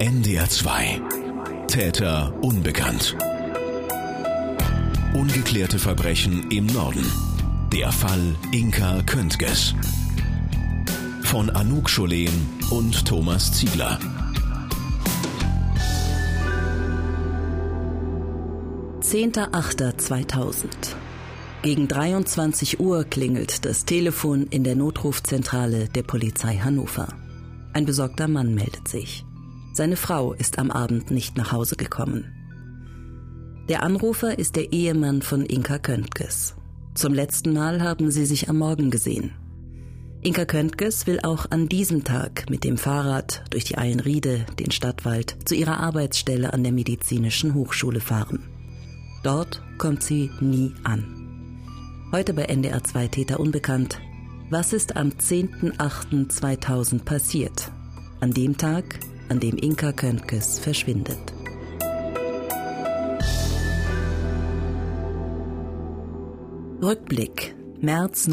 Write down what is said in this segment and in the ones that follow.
NDR 2. Täter unbekannt. Ungeklärte Verbrechen im Norden. Der Fall Inka Köntges. Von Anouk Scholen und Thomas Ziegler. (10.08.2000) Gegen 23 Uhr klingelt das Telefon in der Notrufzentrale der Polizei Hannover. Ein besorgter Mann meldet sich. Seine Frau ist am Abend nicht nach Hause gekommen. Der Anrufer ist der Ehemann von Inka Köntges. Zum letzten Mal haben sie sich am Morgen gesehen. Inka Köntges will auch an diesem Tag mit dem Fahrrad durch die Eilenriede, den Stadtwald, zu ihrer Arbeitsstelle an der Medizinischen Hochschule fahren. Dort kommt sie nie an. Heute bei NDR 2 Täter unbekannt. Was ist am 10.08.2000 passiert? An dem Tag, an dem Inka Köntges verschwindet. Rückblick, März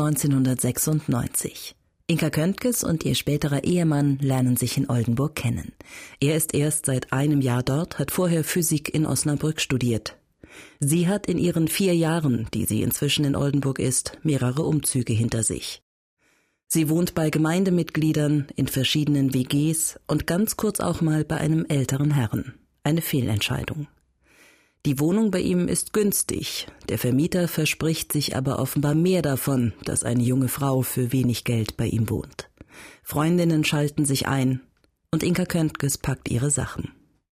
1996. Inka Köntges und ihr späterer Ehemann lernen sich in Oldenburg kennen. Er ist erst seit einem Jahr dort, hat vorher Physik in Osnabrück studiert. Sie hat in ihren 4 Jahren, die sie inzwischen in Oldenburg ist, mehrere Umzüge hinter sich. Sie wohnt bei Gemeindemitgliedern, in verschiedenen WGs und ganz kurz auch mal bei einem älteren Herrn. Eine Fehlentscheidung. Die Wohnung bei ihm ist günstig. Der Vermieter verspricht sich aber offenbar mehr davon, dass eine junge Frau für wenig Geld bei ihm wohnt. Freundinnen schalten sich ein und Inka Köntges packt ihre Sachen.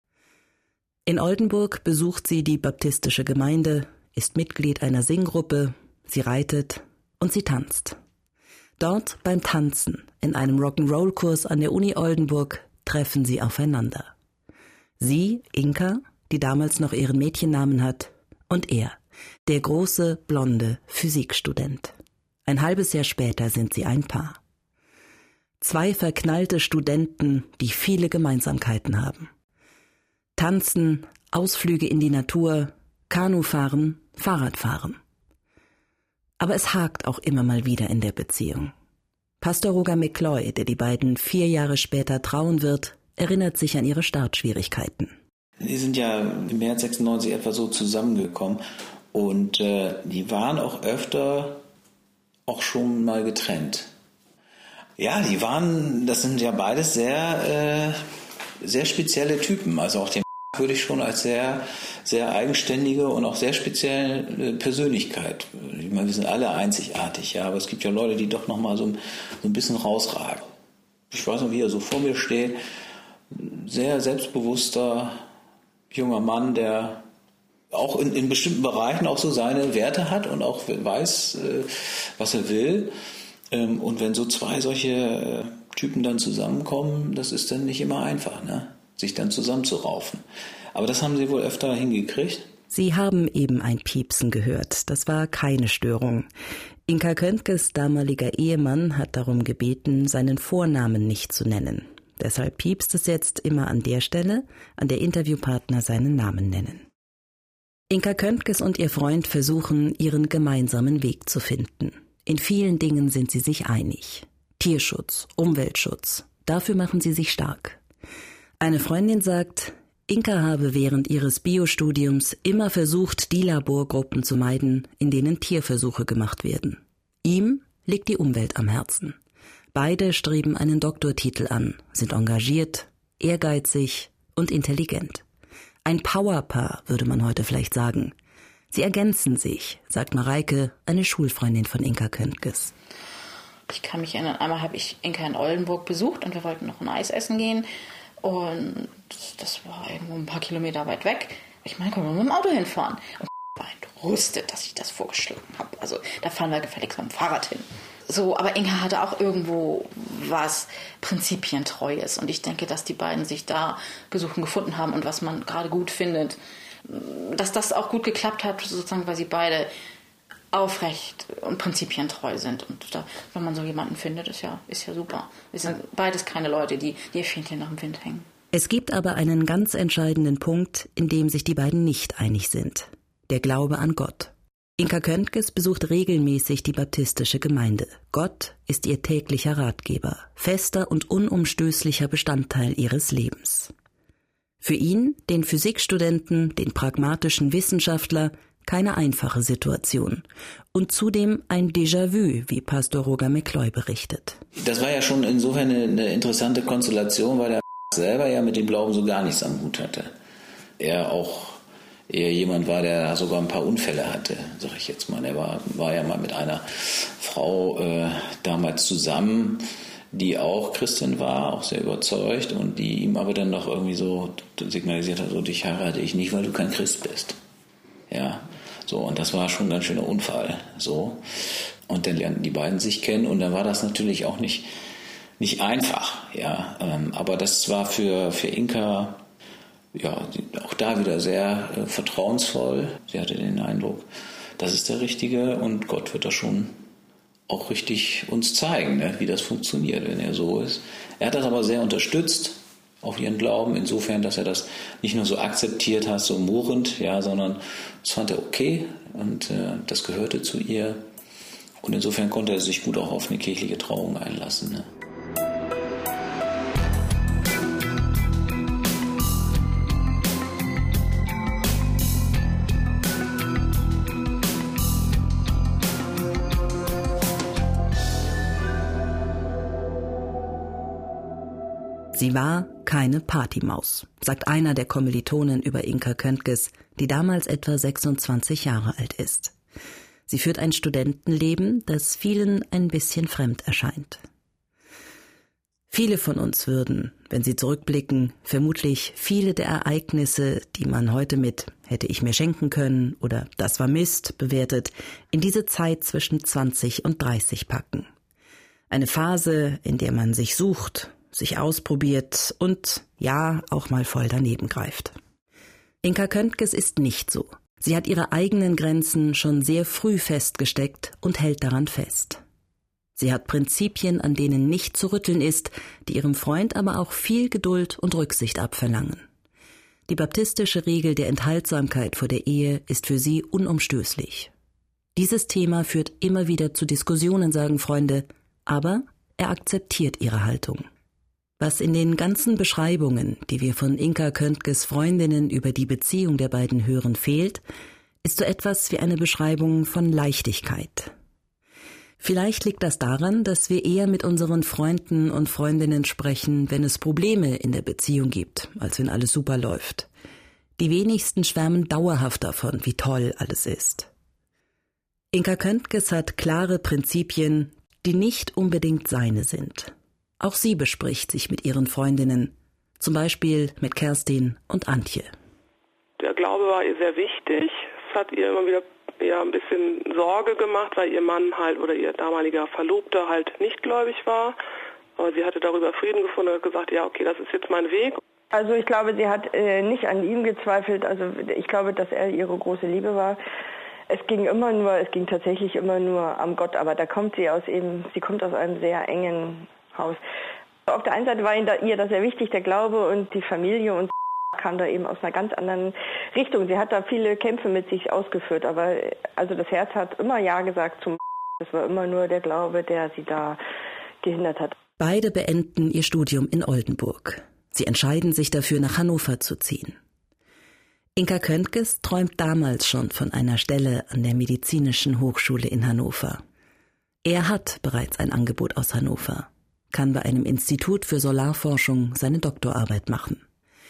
In Oldenburg besucht sie die baptistische Gemeinde, ist Mitglied einer Singgruppe, sie reitet und sie tanzt. Dort beim Tanzen, in einem Rock'n'Roll-Kurs an der Uni Oldenburg, treffen sie aufeinander. Sie, Inka, die damals noch ihren Mädchennamen hat, und er, der große, blonde Physikstudent. Ein halbes Jahr später sind sie ein Paar. 2 verknallte Studenten, die viele Gemeinsamkeiten haben. Tanzen, Ausflüge in die Natur, Kanufahren, Fahrradfahren. Aber es hakt auch immer mal wieder in der Beziehung. Pastor Roger McCloy, der die beiden 4 Jahre später trauen wird, erinnert sich an ihre Startschwierigkeiten. Die sind ja im März 96 etwa so zusammengekommen und die waren auch öfter auch schon mal getrennt. Ja, das sind ja beides sehr spezielle Typen. Also auch den würde ich schon als sehr, sehr eigenständige und auch sehr spezielle Persönlichkeit. Ich meine, wir sind alle einzigartig, ja, aber es gibt ja Leute, die doch nochmal so ein bisschen rausragen. Ich weiß noch, wie er so vor mir steht. Sehr selbstbewusster junger Mann, der auch in bestimmten Bereichen auch so seine Werte hat und auch weiß, was er will. Und wenn so 2 solche Typen dann zusammenkommen, das ist dann nicht immer einfach, ne? Sich dann zusammenzuraufen. Aber das haben sie wohl öfter hingekriegt. Sie haben eben ein Piepsen gehört. Das war keine Störung. Inka Köntges damaliger Ehemann hat darum gebeten, seinen Vornamen nicht zu nennen. Deshalb piepst es jetzt immer an der Stelle, an der Interviewpartner seinen Namen nennen. Inka Köntges und ihr Freund versuchen, ihren gemeinsamen Weg zu finden. In vielen Dingen sind sie sich einig. Tierschutz, Umweltschutz, dafür machen sie sich stark. Eine Freundin sagt, Inka habe während ihres Biostudiums immer versucht, die Laborgruppen zu meiden, in denen Tierversuche gemacht werden. Ihm liegt die Umwelt am Herzen. Beide streben einen Doktortitel an, sind engagiert, ehrgeizig und intelligent. Ein Powerpaar, würde man heute vielleicht sagen. Sie ergänzen sich, sagt Mareike, eine Schulfreundin von Inka Köntges. Ich kann mich erinnern, einmal habe ich Inka in Oldenburg besucht und wir wollten noch ein Eis essen gehen. Und das war irgendwo ein paar Kilometer weit weg. Ich meine, können wir mit dem Auto hinfahren? Und war entrüstet, dass ich das vorgeschlagen habe. Also da fahren wir gefälligst mit dem Fahrrad hin. So, aber Inka hatte auch irgendwo was Prinzipientreues. Und ich denke, dass die beiden sich da gefunden haben und was man gerade gut findet. Dass das auch gut geklappt hat, sozusagen, weil sie beide aufrecht und prinzipientreu sind. Und da, wenn man so jemanden findet, ist ja super. Wir sind beides keine Leute, die ihr Fähnchen nach dem Wind hängen. Es gibt aber einen ganz entscheidenden Punkt, in dem sich die beiden nicht einig sind. Der Glaube an Gott. Inka Köntges besucht regelmäßig die baptistische Gemeinde. Gott ist ihr täglicher Ratgeber, fester und unumstößlicher Bestandteil ihres Lebens. Für ihn, den Physikstudenten, den pragmatischen Wissenschaftler, keine einfache Situation. Und zudem ein Déjà-vu, wie Pastor Roger McCloy berichtet. Das war ja schon insofern eine interessante Konstellation, weil er selber ja mit dem Glauben so gar nichts am Hut hatte. Er auch eher jemand war, der sogar ein paar Unfälle hatte, sag ich jetzt mal. Er war ja mal mit einer Frau damals zusammen, die auch Christin war, auch sehr überzeugt und die ihm aber dann noch irgendwie so signalisiert hat, so, dich heirate ich nicht, weil du kein Christ bist. Ja, so, und das war schon ein ganz schöner Unfall, so. Und dann lernten die beiden sich kennen und dann war das natürlich auch nicht einfach, ja. Aber das war für Inka, ja, auch da wieder sehr vertrauensvoll. Sie hatte den Eindruck, das ist der Richtige und Gott wird das schon auch richtig uns zeigen, ne, wie das funktioniert, wenn er so ist. Er hat das aber sehr unterstützt, auf ihren Glauben, insofern, dass er das nicht nur so akzeptiert hat, so murrend, ja, sondern das fand er okay und das gehörte zu ihr. Und insofern konnte er sich gut auch auf eine kirchliche Trauung einlassen. Ne? Sie war keine Partymaus, sagt einer der Kommilitonen über Inka Köntges, die damals etwa 26 Jahre alt ist. Sie führt ein Studentenleben, das vielen ein bisschen fremd erscheint. Viele von uns würden, wenn sie zurückblicken, vermutlich viele der Ereignisse, die man heute mit hätte ich mir schenken können oder das war Mist bewertet, in diese Zeit zwischen 20 und 30 packen. Eine Phase, in der man sich sucht, sich ausprobiert und, ja, auch mal voll daneben greift. Inka Köntges ist nicht so. Sie hat ihre eigenen Grenzen schon sehr früh festgesteckt und hält daran fest. Sie hat Prinzipien, an denen nicht zu rütteln ist, die ihrem Freund aber auch viel Geduld und Rücksicht abverlangen. Die baptistische Regel der Enthaltsamkeit vor der Ehe ist für sie unumstößlich. Dieses Thema führt immer wieder zu Diskussionen, sagen Freunde, aber er akzeptiert ihre Haltung. Was in den ganzen Beschreibungen, die wir von Inka Köntges Freundinnen über die Beziehung der beiden hören, fehlt, ist so etwas wie eine Beschreibung von Leichtigkeit. Vielleicht liegt das daran, dass wir eher mit unseren Freunden und Freundinnen sprechen, wenn es Probleme in der Beziehung gibt, als wenn alles super läuft. Die wenigsten schwärmen dauerhaft davon, wie toll alles ist. Inka Köntges hat klare Prinzipien, die nicht unbedingt seine sind. Auch sie bespricht sich mit ihren Freundinnen, zum Beispiel mit Kerstin und Antje. Der Glaube war ihr sehr wichtig. Es hat ihr immer wieder ein bisschen Sorge gemacht, weil ihr Mann halt oder ihr damaliger Verlobter halt nicht gläubig war. Aber sie hatte darüber Frieden gefunden und hat gesagt, ja okay, das ist jetzt mein Weg. Also ich glaube, sie hat nicht an ihm gezweifelt. Also ich glaube, dass er ihre große Liebe war. Es ging tatsächlich immer nur am Gott. Aber da kommt sie kommt aus einem sehr engen Haus. Auf der einen Seite war ihr das sehr wichtig, der Glaube und die Familie, und kam da eben aus einer ganz anderen Richtung. Sie hat da viele Kämpfe mit sich ausgeführt, aber also das Herz hat immer Ja gesagt zum. Das war immer nur der Glaube, der sie da gehindert hat. Beide beenden ihr Studium in Oldenburg. Sie entscheiden sich dafür, nach Hannover zu ziehen. Inka Köntges träumt damals schon von einer Stelle an der Medizinischen Hochschule in Hannover. Er hat bereits ein Angebot aus Hannover, kann bei einem Institut für Solarforschung seine Doktorarbeit machen.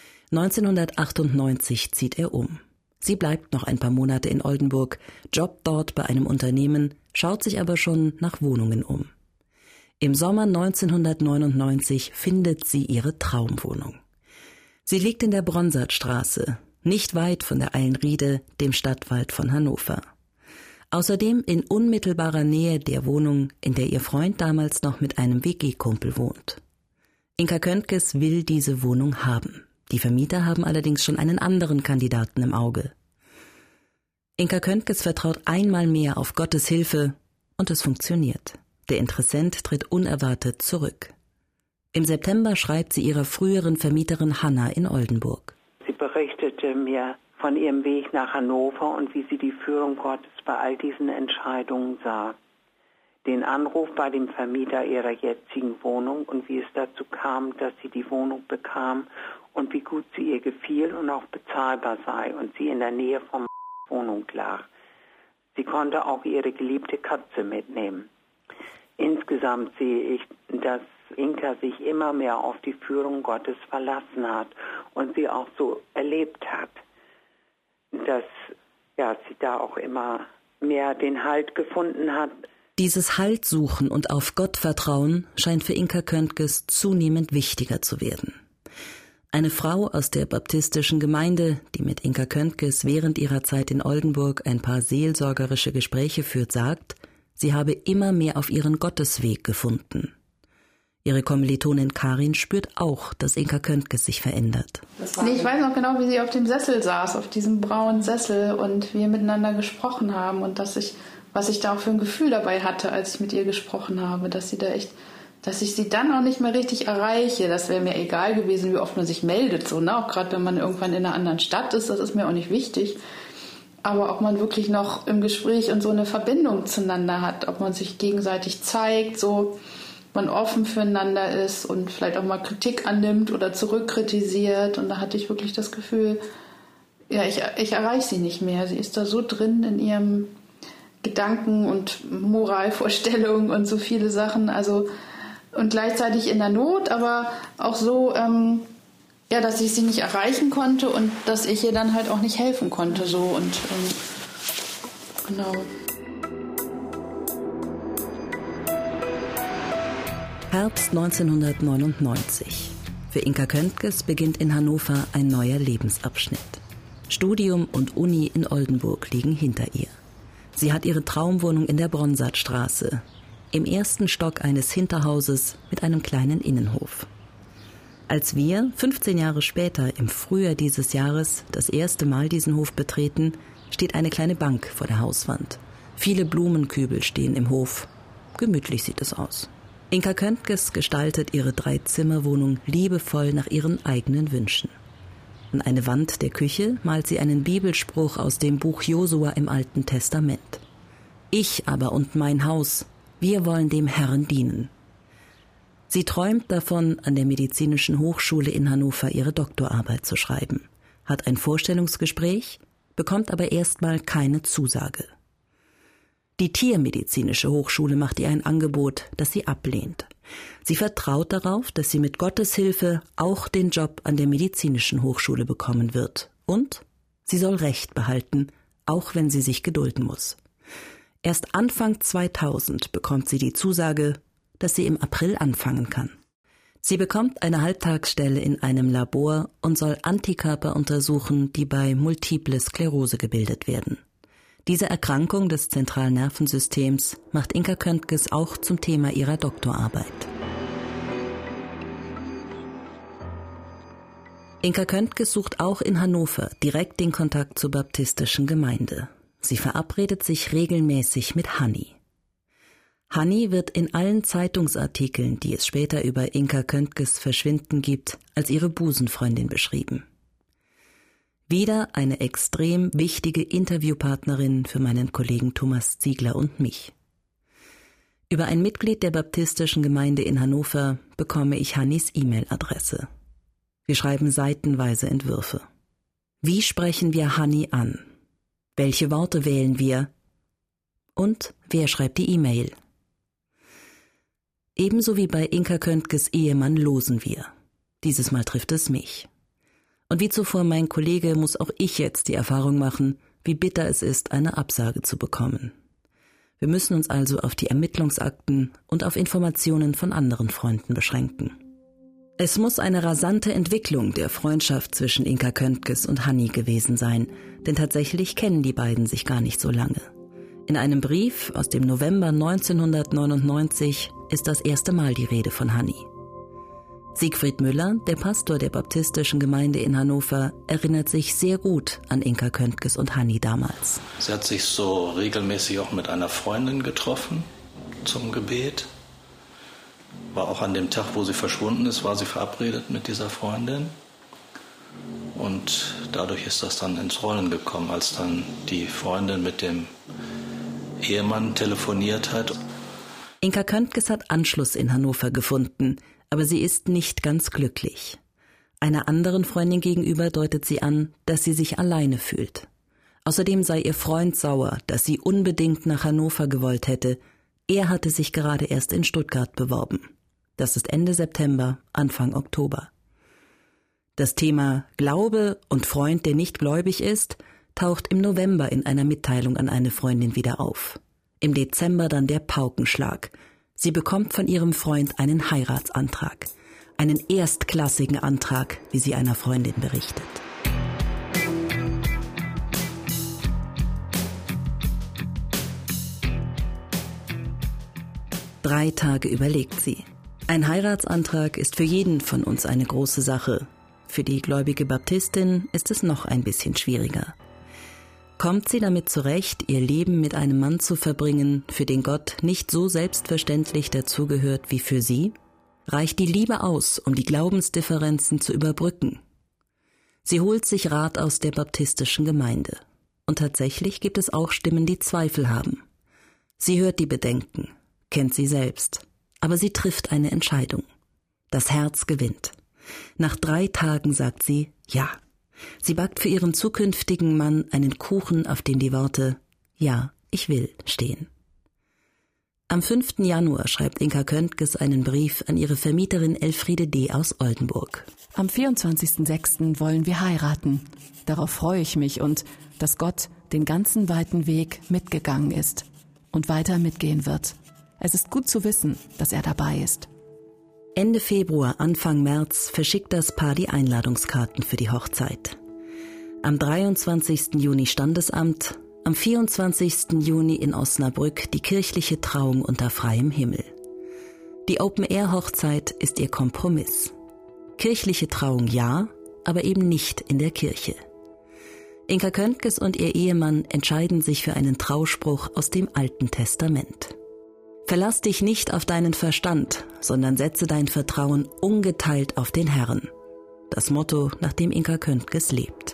1998 zieht er um. Sie bleibt noch ein paar Monate in Oldenburg, jobbt dort bei einem Unternehmen, schaut sich aber schon nach Wohnungen um. Im Sommer 1999 findet sie ihre Traumwohnung. Sie liegt in der Bronsartstraße, nicht weit von der Eilenriede, dem Stadtwald von Hannover. Außerdem in unmittelbarer Nähe der Wohnung, in der ihr Freund damals noch mit einem WG-Kumpel wohnt. Inka Köntges will diese Wohnung haben. Die Vermieter haben allerdings schon einen anderen Kandidaten im Auge. Inka Köntges vertraut einmal mehr auf Gottes Hilfe und es funktioniert. Der Interessent tritt unerwartet zurück. Im September schreibt sie ihrer früheren Vermieterin Hanna in Oldenburg. Sie berichtete mir von ihrem Weg nach Hannover und wie sie die Führung Gottes bei all diesen Entscheidungen sah. Den Anruf bei dem Vermieter ihrer jetzigen Wohnung und wie es dazu kam, dass sie die Wohnung bekam und wie gut sie ihr gefiel und auch bezahlbar sei und sie in der Nähe von Wohnung lag. Sie konnte auch ihre geliebte Katze mitnehmen. Insgesamt sehe ich, dass Inka sich immer mehr auf die Führung Gottes verlassen hat und sie auch so erlebt hat, dass sie da auch immer mehr den Halt gefunden hat. Dieses Halt suchen und auf Gott vertrauen scheint für Inka Köntges zunehmend wichtiger zu werden. Eine Frau aus der baptistischen Gemeinde, die mit Inka Köntges während ihrer Zeit in Oldenburg ein paar seelsorgerische Gespräche führt, sagt, sie habe immer mehr auf ihren Gottesweg gefunden. Ihre Kommilitonin Karin spürt auch, dass Inka Köntges sich verändert. Nee, ich weiß noch genau, wie sie auf dem Sessel saß, auf diesem braunen Sessel und wir miteinander gesprochen haben und was ich da auch für ein Gefühl dabei hatte, als ich mit ihr gesprochen habe, dass ich sie dann auch nicht mehr richtig erreiche. Das wäre mir egal gewesen, wie oft man sich meldet, so, ne? Auch gerade wenn man irgendwann in einer anderen Stadt ist, das ist mir auch nicht wichtig. Aber ob man wirklich noch im Gespräch und so eine Verbindung zueinander hat, ob man sich gegenseitig zeigt, so man offen füreinander ist und vielleicht auch mal Kritik annimmt oder zurückkritisiert. Und da hatte ich wirklich das Gefühl, ich erreiche sie nicht mehr. Sie ist da so drin in ihrem Gedanken und Moralvorstellungen und so viele Sachen. Also und gleichzeitig in der Not, aber auch so, dass ich sie nicht erreichen konnte und dass ich ihr dann halt auch nicht helfen konnte. So und genau. Herbst 1999. Für Inka Köntges beginnt in Hannover ein neuer Lebensabschnitt. Studium und Uni in Oldenburg liegen hinter ihr. Sie hat ihre Traumwohnung in der Bronsartstraße, im ersten Stock eines Hinterhauses mit einem kleinen Innenhof. Als wir 15 Jahre später im Frühjahr dieses Jahres das erste Mal diesen Hof betreten, steht eine kleine Bank vor der Hauswand. Viele Blumenkübel stehen im Hof. Gemütlich sieht es aus. Inka Köntges gestaltet ihre 3-Zimmer-Wohnung liebevoll nach ihren eigenen Wünschen. An eine Wand der Küche malt sie einen Bibelspruch aus dem Buch Josua im Alten Testament. Ich aber und mein Haus, wir wollen dem Herrn dienen. Sie träumt davon, an der Medizinischen Hochschule in Hannover ihre Doktorarbeit zu schreiben, hat ein Vorstellungsgespräch, bekommt aber erstmal keine Zusage. Die Tiermedizinische Hochschule macht ihr ein Angebot, das sie ablehnt. Sie vertraut darauf, dass sie mit Gottes Hilfe auch den Job an der Medizinischen Hochschule bekommen wird. Und sie soll Recht behalten, auch wenn sie sich gedulden muss. Erst Anfang 2000 bekommt sie die Zusage, dass sie im April anfangen kann. Sie bekommt eine Halbtagsstelle in einem Labor und soll Antikörper untersuchen, die bei Multiple Sklerose gebildet werden. Diese Erkrankung des Zentralnervensystems macht Inka Köntges auch zum Thema ihrer Doktorarbeit. Inka Köntges sucht auch in Hannover direkt den Kontakt zur baptistischen Gemeinde. Sie verabredet sich regelmäßig mit Hanni. Hanni wird in allen Zeitungsartikeln, die es später über Inka Köntges Verschwinden gibt, als ihre Busenfreundin beschrieben. Wieder eine extrem wichtige Interviewpartnerin für meinen Kollegen Thomas Ziegler und mich. Über ein Mitglied der baptistischen Gemeinde in Hannover bekomme ich Hannis E-Mail-Adresse. Wir schreiben seitenweise Entwürfe. Wie sprechen wir Hanni an? Welche Worte wählen wir? Und wer schreibt die E-Mail? Ebenso wie bei Inka Köntges Ehemann losen wir. Dieses Mal trifft es mich. Und wie zuvor mein Kollege muss auch ich jetzt die Erfahrung machen, wie bitter es ist, eine Absage zu bekommen. Wir müssen uns also auf die Ermittlungsakten und auf Informationen von anderen Freunden beschränken. Es muss eine rasante Entwicklung der Freundschaft zwischen Inka Köntges und Hanni gewesen sein, denn tatsächlich kennen die beiden sich gar nicht so lange. In einem Brief aus dem November 1999 ist das erste Mal die Rede von Hanni. Siegfried Müller, der Pastor der baptistischen Gemeinde in Hannover, erinnert sich sehr gut an Inka Köntges und Hanni damals. Sie hat sich so regelmäßig auch mit einer Freundin getroffen zum Gebet. War auch an dem Tag, wo sie verschwunden ist, war sie verabredet mit dieser Freundin. Und dadurch ist das dann ins Rollen gekommen, als dann die Freundin mit dem Ehemann telefoniert hat. Inka Köntges hat Anschluss in Hannover gefunden, aber sie ist nicht ganz glücklich. Einer anderen Freundin gegenüber deutet sie an, dass sie sich alleine fühlt. Außerdem sei ihr Freund sauer, dass sie unbedingt nach Hannover gewollt hätte. Er hatte sich gerade erst in Stuttgart beworben. Das ist Ende September, Anfang Oktober. Das Thema Glaube und Freund, der nicht gläubig ist, taucht im November in einer Mitteilung an eine Freundin wieder auf. Im Dezember dann der Paukenschlag. Sie bekommt von ihrem Freund einen Heiratsantrag. Einen erstklassigen Antrag, wie sie einer Freundin berichtet. Drei Tage überlegt sie. Ein Heiratsantrag ist für jeden von uns eine große Sache. Für die gläubige Baptistin ist es noch ein bisschen schwieriger. Kommt sie damit zurecht, ihr Leben mit einem Mann zu verbringen, für den Gott nicht so selbstverständlich dazugehört wie für sie? Reicht die Liebe aus, um die Glaubensdifferenzen zu überbrücken? Sie holt sich Rat aus der baptistischen Gemeinde. Und tatsächlich gibt es auch Stimmen, die Zweifel haben. Sie hört die Bedenken, kennt sie selbst, aber sie trifft eine Entscheidung. Das Herz gewinnt. Nach 3 Tagen sagt sie Ja. Sie backt für ihren zukünftigen Mann einen Kuchen, auf dem die Worte »Ja, ich will« stehen. Am 5. Januar schreibt Inka Köntges einen Brief an ihre Vermieterin Elfriede D. aus Oldenburg. Am 24.06. wollen wir heiraten. Darauf freue ich mich und dass Gott den ganzen weiten Weg mitgegangen ist und weiter mitgehen wird. Es ist gut zu wissen, dass er dabei ist. Ende Februar, Anfang März verschickt das Paar die Einladungskarten für die Hochzeit. Am 23. Juni Standesamt, am 24. Juni in Osnabrück die kirchliche Trauung unter freiem Himmel. Die Open-Air-Hochzeit ist ihr Kompromiss. Kirchliche Trauung ja, aber eben nicht in der Kirche. Inka Köntges und ihr Ehemann entscheiden sich für einen Trauspruch aus dem Alten Testament. Verlass dich nicht auf deinen Verstand, sondern setze dein Vertrauen ungeteilt auf den Herrn. Das Motto, nach dem Inka Köntges lebt.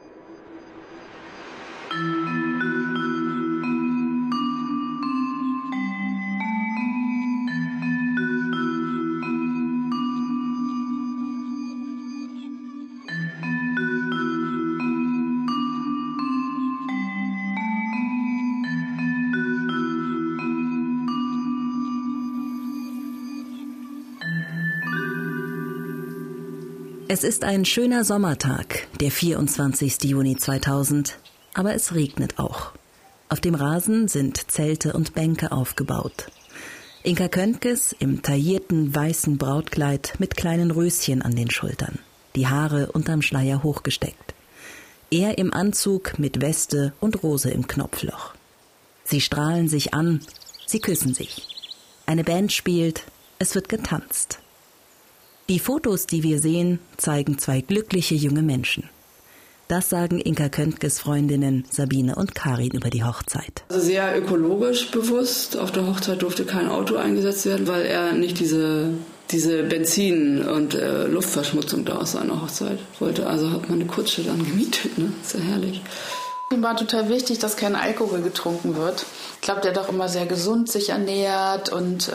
Es ist ein schöner Sommertag, der 24. Juni 2000, aber es regnet auch. Auf dem Rasen sind Zelte und Bänke aufgebaut. Inka Köntges im taillierten weißen Brautkleid mit kleinen Röschen an den Schultern, die Haare unterm Schleier hochgesteckt. Er im Anzug mit Weste und Rose im Knopfloch. Sie strahlen sich an, sie küssen sich. Eine Band spielt, es wird getanzt. Die Fotos, die wir sehen, zeigen 2 glückliche junge Menschen. Das sagen Inka Köntges Freundinnen Sabine und Karin über die Hochzeit. Also sehr ökologisch bewusst. Auf der Hochzeit durfte kein Auto eingesetzt werden, weil er nicht diese Benzin- und Luftverschmutzung da aus seiner Hochzeit wollte. Also hat man eine Kutsche dann gemietet, ne? Ist ja herrlich. Ihm war total wichtig, dass kein Alkohol getrunken wird. Ich glaube, der hat auch immer sehr gesund sich ernährt und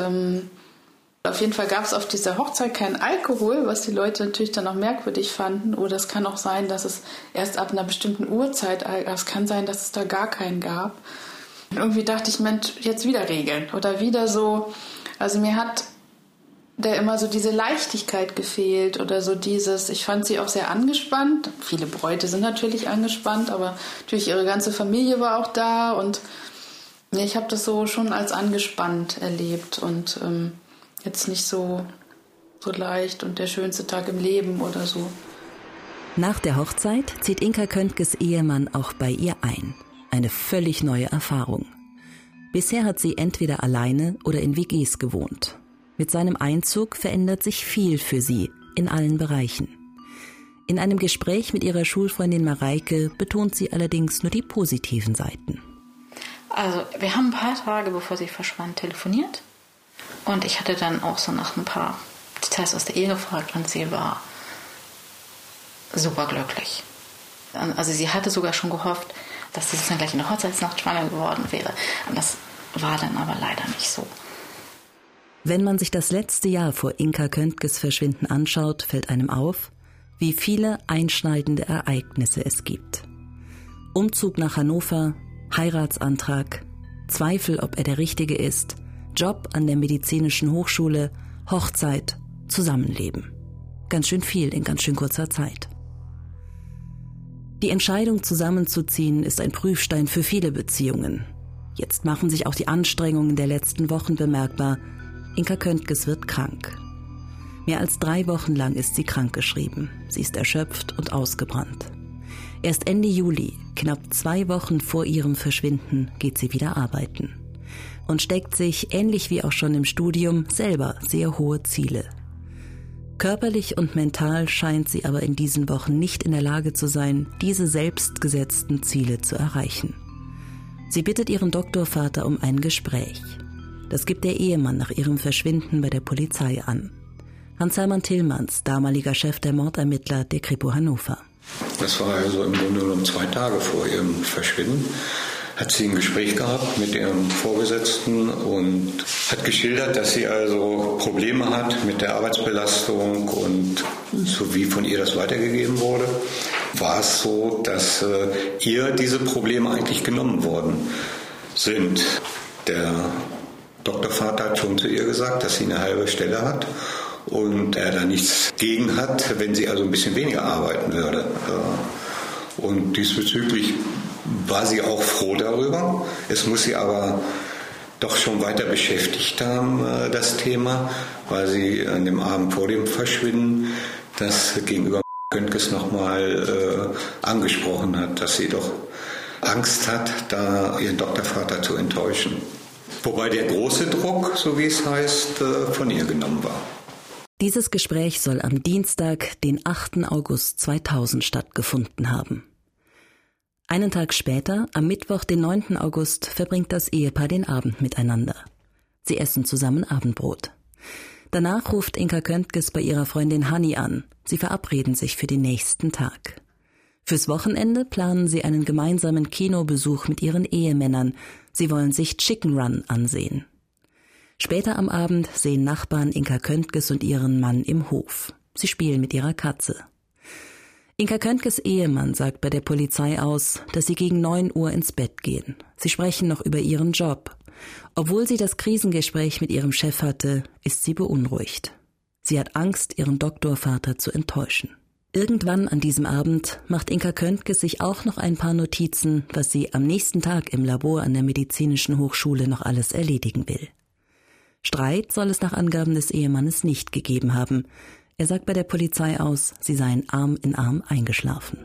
auf jeden Fall gab es auf dieser Hochzeit keinen Alkohol, was die Leute natürlich dann auch merkwürdig fanden. Oder es kann auch sein, dass es erst ab einer bestimmten Uhrzeit, es kann sein, dass es da gar keinen gab. Und irgendwie dachte ich, Mensch, jetzt wieder Regeln oder wieder so. Also mir hat da immer so diese Leichtigkeit gefehlt oder so dieses, ich fand sie auch sehr angespannt. Viele Bräute sind natürlich angespannt, aber natürlich ihre ganze Familie war auch da und ich habe das so schon als angespannt erlebt und jetzt nicht so leicht und der schönste Tag im Leben oder so. Nach der Hochzeit zieht Inka Köntges Ehemann auch bei ihr ein. Eine völlig neue Erfahrung. Bisher hat sie entweder alleine oder in WGs gewohnt. Mit seinem Einzug verändert sich viel für sie in allen Bereichen. In einem Gespräch mit ihrer Schulfreundin Mareike betont sie allerdings nur die positiven Seiten. Also wir haben ein paar Tage, bevor sie verschwand, telefoniert. Und ich hatte dann auch so nach ein paar Details aus der Ehe gefragt und sie war super glücklich. Also sie hatte sogar schon gehofft, dass sie dann gleich in der Hochzeitsnacht schwanger geworden wäre. Und das war dann aber leider nicht so. Wenn man sich das letzte Jahr vor Inka Köntges Verschwinden anschaut, fällt einem auf, wie viele einschneidende Ereignisse es gibt. Umzug nach Hannover, Heiratsantrag, Zweifel, ob er der Richtige ist, Job an der Medizinischen Hochschule, Hochzeit, Zusammenleben. Ganz schön viel in ganz schön kurzer Zeit. Die Entscheidung, zusammenzuziehen, ist ein Prüfstein für viele Beziehungen. Jetzt machen sich auch die Anstrengungen der letzten Wochen bemerkbar. Inka Köntges wird krank. Mehr als 3 Wochen lang ist sie krankgeschrieben. Sie ist erschöpft und ausgebrannt. Erst Ende Juli, knapp 2 Wochen vor ihrem Verschwinden, geht sie wieder arbeiten. Und steckt sich, ähnlich wie auch schon im Studium, selber sehr hohe Ziele. Körperlich und mental scheint sie aber in diesen Wochen nicht in der Lage zu sein, diese selbstgesetzten Ziele zu erreichen. Sie bittet ihren Doktorvater um ein Gespräch. Das gibt der Ehemann nach ihrem Verschwinden bei der Polizei an. Hans-Hermann Tillmanns, damaliger Chef der Mordermittler der Kripo Hannover. Das war also im Grunde genommen 2 Tage vor ihrem Verschwinden. Hat sie ein Gespräch gehabt mit ihrem Vorgesetzten und hat geschildert, dass sie also Probleme hat mit der Arbeitsbelastung und so wie von ihr das weitergegeben wurde, war es so, dass ihr diese Probleme eigentlich genommen worden sind. Der Doktorvater hat schon zu ihr gesagt, dass sie eine halbe Stelle hat und er da nichts gegen hat, wenn sie also ein bisschen weniger arbeiten würde. Und diesbezüglich war sie auch froh darüber. Es muss sie aber doch schon weiter beschäftigt haben, das Thema, weil sie an dem Abend vor dem Verschwinden das gegenüber Köntges nochmal angesprochen hat, dass sie doch Angst hat, da ihren Doktorvater zu enttäuschen. Wobei der große Druck, so wie es heißt, von ihr genommen war. Dieses Gespräch soll am Dienstag, den 8. August 2000 stattgefunden haben. Einen Tag später, am Mittwoch, den 9. August, verbringt das Ehepaar den Abend miteinander. Sie essen zusammen Abendbrot. Danach ruft Inka Köntges bei ihrer Freundin Hanni an. Sie verabreden sich für den nächsten Tag. Fürs Wochenende planen sie einen gemeinsamen Kinobesuch mit ihren Ehemännern. Sie wollen sich Chicken Run ansehen. Später am Abend sehen Nachbarn Inka Köntges und ihren Mann im Hof. Sie spielen mit ihrer Katze. Inka Köntges Ehemann sagt bei der Polizei aus, dass sie gegen 9 Uhr ins Bett gehen. Sie sprechen noch über ihren Job. Obwohl sie das Krisengespräch mit ihrem Chef hatte, ist sie beunruhigt. Sie hat Angst, ihren Doktorvater zu enttäuschen. Irgendwann an diesem Abend macht Inka Köntges sich auch noch ein paar Notizen, was sie am nächsten Tag im Labor an der Medizinischen Hochschule noch alles erledigen will. Streit soll es nach Angaben des Ehemannes nicht gegeben haben. Er sagt bei der Polizei aus, sie seien Arm in Arm eingeschlafen.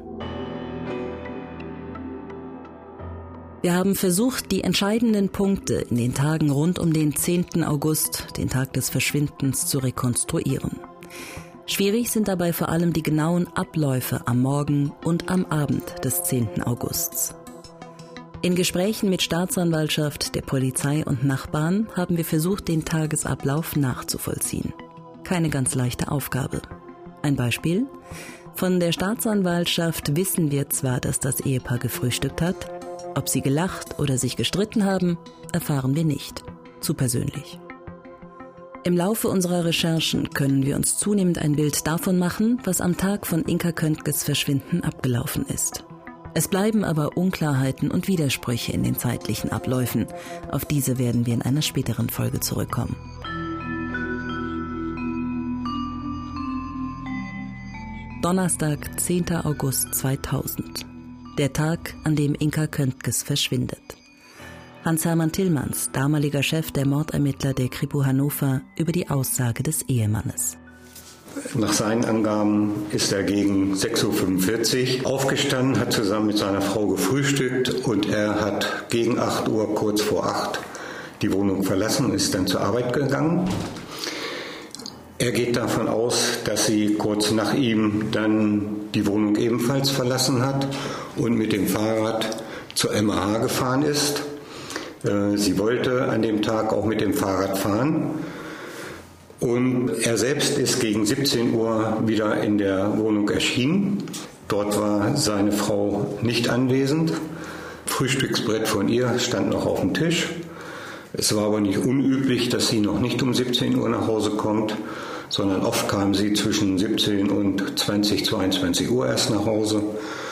Wir haben versucht, die entscheidenden Punkte in den Tagen rund um den 10. August, den Tag des Verschwindens, zu rekonstruieren. Schwierig sind dabei vor allem die genauen Abläufe am Morgen und am Abend des 10. Augusts. In Gesprächen mit Staatsanwaltschaft, der Polizei und Nachbarn haben wir versucht, den Tagesablauf nachzuvollziehen. Keine ganz leichte Aufgabe. Ein Beispiel: Von der Staatsanwaltschaft wissen wir zwar, dass das Ehepaar gefrühstückt hat, ob sie gelacht oder sich gestritten haben, erfahren wir nicht. Zu persönlich. Im Laufe unserer Recherchen können wir uns zunehmend ein Bild davon machen, was am Tag von Inka Köntges Verschwinden abgelaufen ist. Es bleiben aber Unklarheiten und Widersprüche in den zeitlichen Abläufen. Auf diese werden wir in einer späteren Folge zurückkommen. Donnerstag, 10. August 2000. Der Tag, an dem Inka Köntges verschwindet. Hans-Hermann Tillmanns, damaliger Chef der Mordermittler der Kripo Hannover, über die Aussage des Ehemannes. Nach seinen Angaben ist er gegen 6.45 Uhr aufgestanden, hat zusammen mit seiner Frau gefrühstückt und er hat gegen 8 Uhr, kurz vor 8, die Wohnung verlassen und ist dann zur Arbeit gegangen. Er geht davon aus, dass sie kurz nach ihm dann die Wohnung ebenfalls verlassen hat und mit dem Fahrrad zur MAH gefahren ist. Sie wollte an dem Tag auch mit dem Fahrrad fahren. Und er selbst ist gegen 17 Uhr wieder in der Wohnung erschienen. Dort war seine Frau nicht anwesend. Frühstücksbrett von ihr stand noch auf dem Tisch. Es war aber nicht unüblich, dass sie noch nicht um 17 Uhr nach Hause kommt. sondern oft kam sie zwischen 17 und 22 Uhr erst nach Hause.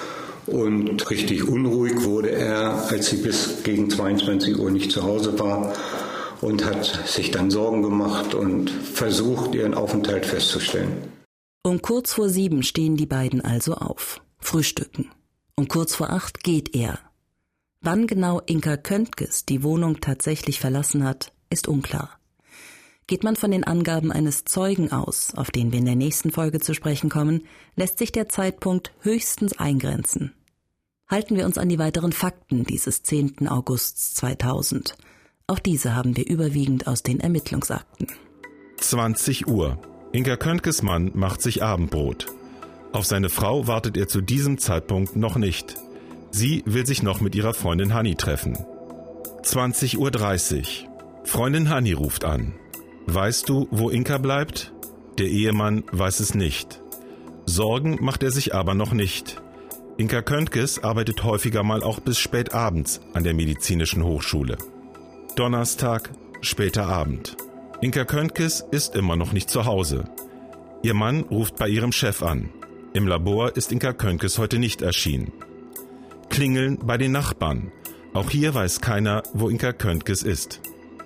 Und richtig unruhig wurde er, als sie bis gegen 22 Uhr nicht zu Hause war und hat sich dann Sorgen gemacht und versucht, ihren Aufenthalt festzustellen. Um kurz vor 7 stehen die beiden also auf, frühstücken. Um kurz vor 8 geht er. Wann genau Inka Köntges die Wohnung tatsächlich verlassen hat, ist unklar. Geht man von den Angaben eines Zeugen aus, auf den wir in der nächsten Folge zu sprechen kommen, lässt sich der Zeitpunkt höchstens eingrenzen. Halten wir uns an die weiteren Fakten dieses 10. August 2000. Auch diese haben wir überwiegend aus den Ermittlungsakten. 20 Uhr. Inka Köntges Mann macht sich Abendbrot. Auf seine Frau wartet er zu diesem Zeitpunkt noch nicht. Sie will sich noch mit ihrer Freundin Hanni treffen. 20:30 Uhr. Freundin Hanni ruft an. Weißt du, wo Inka bleibt? Der Ehemann weiß es nicht. Sorgen macht er sich aber noch nicht. Inka Köntges arbeitet häufiger mal auch bis spät abends an der Medizinischen Hochschule. Donnerstag, später Abend. Inka Köntges ist immer noch nicht zu Hause. Ihr Mann ruft bei ihrem Chef an. Im Labor ist Inka Köntges heute nicht erschienen. Klingeln bei den Nachbarn. Auch hier weiß keiner, wo Inka Köntges ist.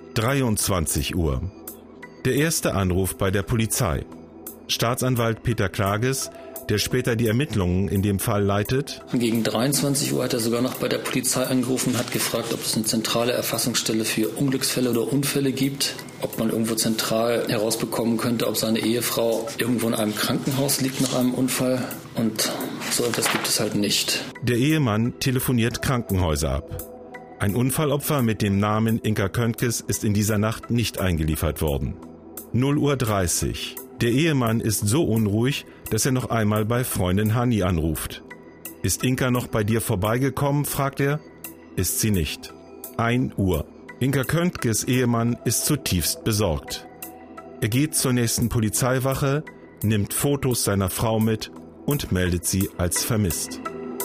23 Uhr. Der erste Anruf bei der Polizei. Staatsanwalt Peter Klages, der später die Ermittlungen in dem Fall leitet. Gegen 23 Uhr hat er sogar noch bei der Polizei angerufen und hat gefragt, ob es eine zentrale Erfassungsstelle für Unglücksfälle oder Unfälle gibt, ob man irgendwo zentral herausbekommen könnte, ob seine Ehefrau irgendwo in einem Krankenhaus liegt nach einem Unfall. Und so etwas gibt es halt nicht. Der Ehemann telefoniert Krankenhäuser ab. Ein Unfallopfer mit dem Namen Inka Köntges ist in dieser Nacht nicht eingeliefert worden. 0:30 Uhr. Der Ehemann ist so unruhig, dass er noch einmal bei Freundin Hanni anruft. Ist Inka noch bei dir vorbeigekommen, fragt er. Ist sie nicht. 1 Uhr. Inka Köntges Ehemann ist zutiefst besorgt. Er geht zur nächsten Polizeiwache, nimmt Fotos seiner Frau mit und meldet sie als vermisst.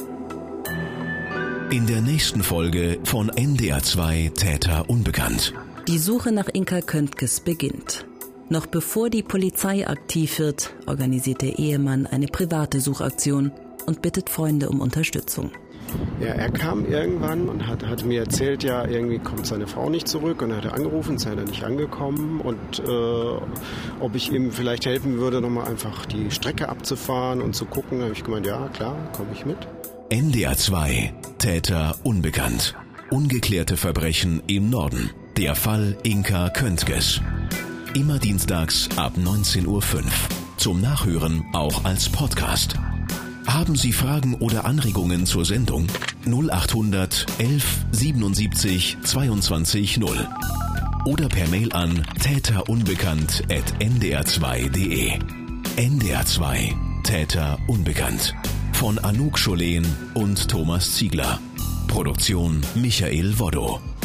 In der nächsten Folge von NDR 2 Täter unbekannt. Die Suche nach Inka Köntges beginnt. Noch bevor die Polizei aktiv wird, organisiert der Ehemann eine private Suchaktion und bittet Freunde um Unterstützung. Ja, er kam irgendwann und hat mir erzählt, ja, irgendwie kommt seine Frau nicht zurück, und er hat angerufen, ist leider nicht angekommen, und ob ich ihm vielleicht helfen würde, nochmal einfach die Strecke abzufahren und zu gucken. Da habe ich gemeint, ja, klar, komme ich mit. NDR 2 Täter unbekannt. Ungeklärte Verbrechen im Norden. Der Fall Inka Köntges. Immer dienstags ab 19:05 Uhr. Zum Nachhören auch als Podcast. Haben Sie Fragen oder Anregungen zur Sendung? 0800 11 77 22 0. Oder per Mail an täterunbekannt@ndr2.de. NDR 2 Täter unbekannt. Von Anouk Scholen und Thomas Ziegler. Produktion Michael Woddo.